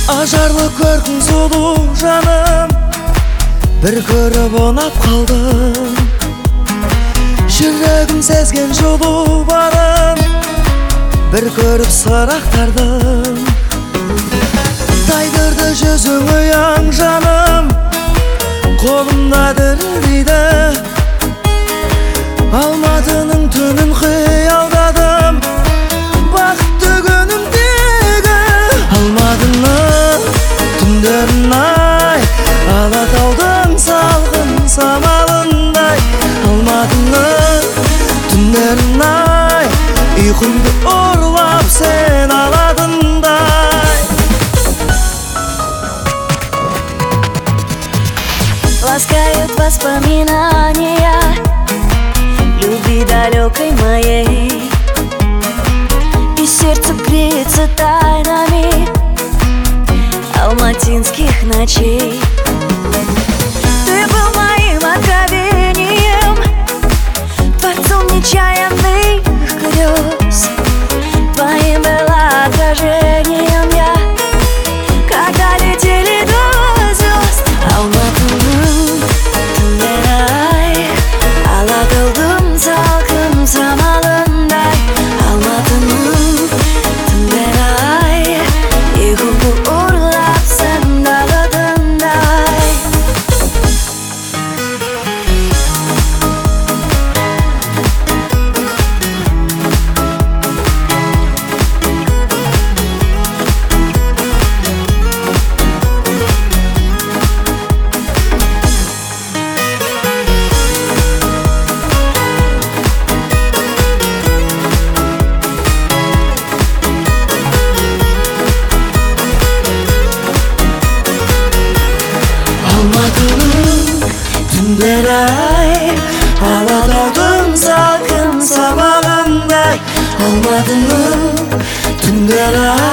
Ажарлы көркің сұлу жаным, бір көріп ұнап қалдым. Жүрегім сезген жылу барын, бір көріп сырақтардым. Тайдырды жүзің ұяң жаным, қолымда дірілдейді. Алматының түнін қиялдадым, бақытты күнімдегі. Алматының түндерін ай, Алатаудың салқын самалындай. Алматының түндерін ай, ұйқымды ұрлап сен алатындай. Ласкают воспоминания любви далекой моей, и сердце греется тайнами алматинских ночей. Ты был моим откровением, творцом нечаянных грез. Твоим было отражением я, когда летели до звезд. Алматының түндері-ай, Алатаудың салқын самалындай. Алматының түндері-ай, ұйқымды ұрлап сен алатындай. Алматының түндері-ай, Алатаудың салқын самалындай. Алматының түндері-ай,